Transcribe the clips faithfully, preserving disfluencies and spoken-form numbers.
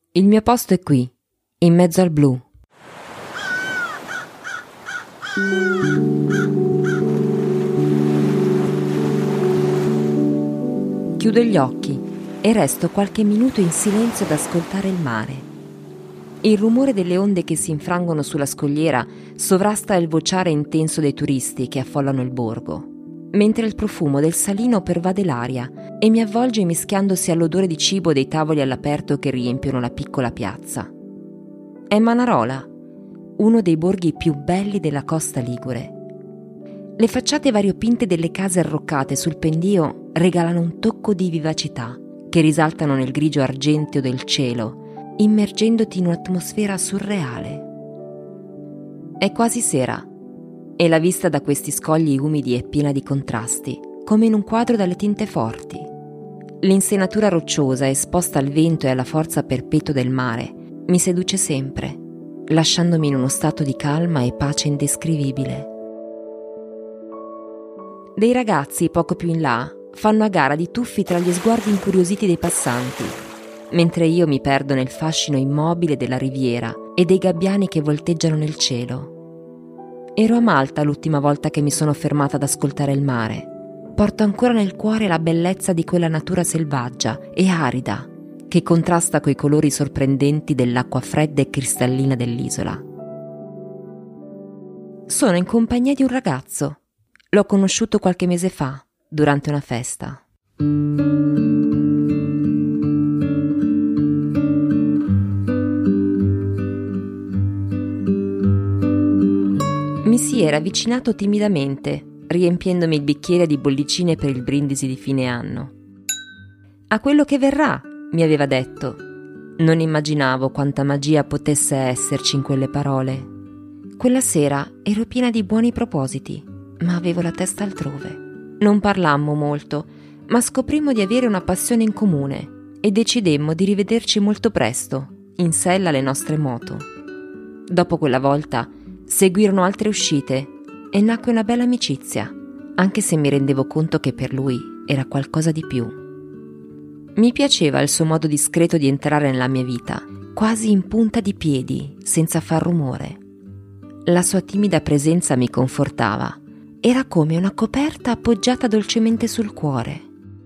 Il mio posto è qui, in mezzo al blu. Chiudo gli occhi e resto qualche minuto in silenzio ad ascoltare il mare. Il rumore delle onde che si infrangono sulla scogliera sovrasta il vociare intenso dei turisti che affollano il borgo, mentre il profumo del salino pervade l'aria e mi avvolge mischiandosi all'odore di cibo dei tavoli all'aperto che riempiono la piccola piazza. È Manarola, uno dei borghi più belli della costa ligure. Le facciate variopinte delle case arroccate sul pendio regalano un tocco di vivacità che risaltano nel grigio argenteo del cielo, immergendoti in un'atmosfera surreale. È quasi sera e la vista da questi scogli umidi è piena di contrasti, come in un quadro dalle tinte forti. L'insenatura rocciosa esposta al vento e alla forza perpetua del mare mi seduce sempre, lasciandomi in uno stato di calma e pace indescrivibile. Dei ragazzi poco più in là fanno a gara di tuffi tra gli sguardi incuriositi dei passanti, mentre io mi perdo nel fascino immobile della riviera e dei gabbiani che volteggiano nel cielo. Ero a Malta l'ultima volta che mi sono fermata ad ascoltare il mare. Porto ancora nel cuore la bellezza di quella natura selvaggia e arida che contrasta coi colori sorprendenti dell'acqua fredda e cristallina dell'isola. Sono in compagnia di un ragazzo. L'ho conosciuto qualche mese fa, durante una festa. Mi si era avvicinato timidamente, riempiendomi il bicchiere di bollicine per il brindisi di fine anno. A quello che verrà, mi aveva detto. Non immaginavo quanta magia potesse esserci in quelle parole. Quella sera ero piena di buoni propositi, ma avevo la testa altrove. Non parlammo molto, ma scoprimmo di avere una passione in comune e decidemmo di rivederci molto presto, in sella alle nostre moto. Dopo quella volta seguirono altre uscite e nacque una bella amicizia, anche se mi rendevo conto che per lui era qualcosa di più. Mi piaceva il suo modo discreto di entrare nella mia vita, quasi in punta di piedi, senza far rumore. La sua timida presenza mi confortava. Era come una coperta appoggiata dolcemente sul cuore.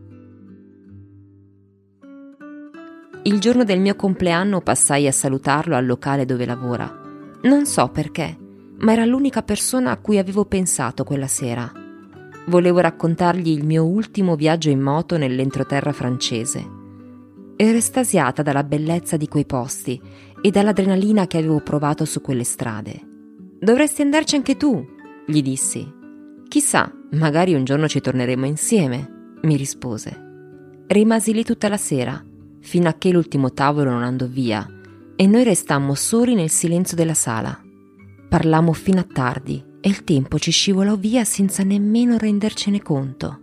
Il giorno del mio compleanno passai a salutarlo al locale dove lavora. Non so perché, ma era l'unica persona a cui avevo pensato quella sera. Volevo raccontargli il mio ultimo viaggio in moto nell'entroterra francese. Ero estasiata dalla bellezza di quei posti e dall'adrenalina che avevo provato su quelle strade. «Dovresti andarci anche tu», gli dissi. «Chissà, magari un giorno ci torneremo insieme», mi rispose. Rimasi lì tutta la sera, fino a che l'ultimo tavolo non andò via, e noi restammo soli nel silenzio della sala. Parlammo fino a tardi e il tempo ci scivolò via senza nemmeno rendercene conto.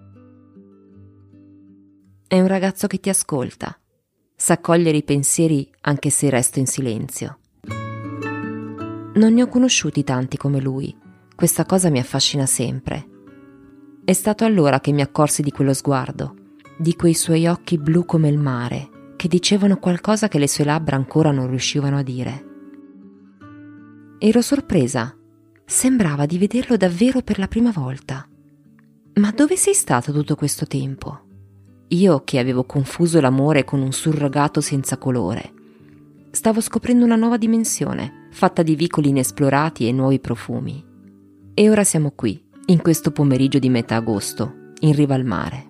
È un ragazzo che ti ascolta, sa cogliere i pensieri anche se resto in silenzio. Non ne ho conosciuti tanti come lui. Questa cosa mi affascina sempre. È stato allora che mi accorsi di quello sguardo, di quei suoi occhi blu come il mare, che dicevano qualcosa che le sue labbra ancora non riuscivano a dire. Ero sorpresa. Sembrava di vederlo davvero per la prima volta. Ma dove sei stato tutto questo tempo? Io che avevo confuso l'amore con un surrogato senza colore. Stavo scoprendo una nuova dimensione, fatta di vicoli inesplorati e nuovi profumi. E ora siamo qui, in questo pomeriggio di metà agosto, in riva al mare.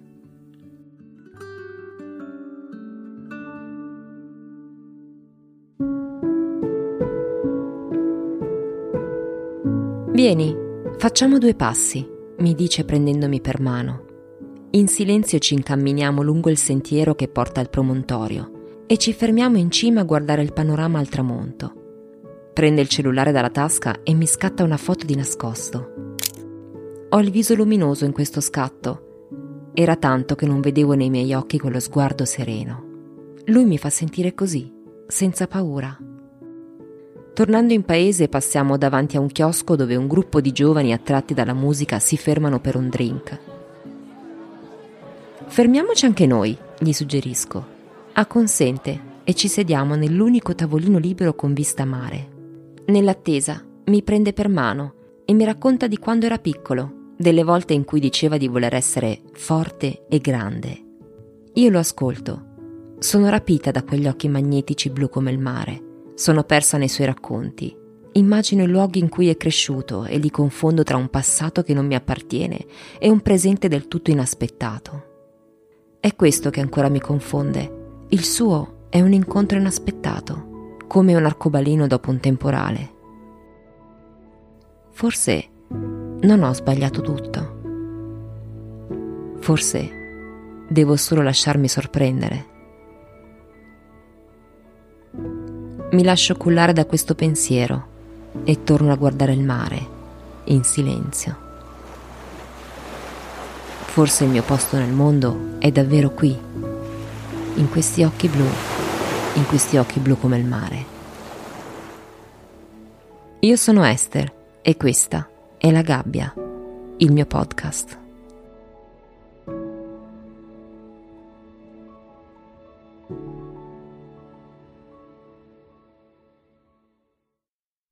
Vieni, facciamo due passi, mi dice prendendomi per mano. In silenzio ci incamminiamo lungo il sentiero che porta al promontorio e ci fermiamo in cima a guardare il panorama al tramonto. Prende il cellulare dalla tasca e mi scatta una foto di nascosto. Ho il viso luminoso in questo scatto. Era tanto che non vedevo nei miei occhi quello sguardo sereno. Lui mi fa sentire così, senza paura. Tornando in paese passiamo davanti a un chiosco dove un gruppo di giovani attratti dalla musica si fermano per un drink. Fermiamoci anche noi, gli suggerisco. Acconsente e ci sediamo nell'unico tavolino libero con vista mare. Nell'attesa mi prende per mano e mi racconta di quando era piccolo, delle volte in cui diceva di voler essere forte e grande. Io lo ascolto. Sono rapita da quegli occhi magnetici blu come il mare. Sono persa nei suoi racconti. Immagino i luoghi in cui è cresciuto e li confondo tra un passato che non mi appartiene e un presente del tutto inaspettato. È questo che ancora mi confonde. Il suo è un incontro inaspettato, come un arcobaleno dopo un temporale. Forse non ho sbagliato tutto. Forse devo solo lasciarmi sorprendere. Mi lascio cullare da questo pensiero e torno a guardare il mare, in silenzio. Forse il mio posto nel mondo è davvero qui, in questi occhi blu, in questi occhi blu come il mare. Io sono Esther e questa è La Gabbia, il mio podcast.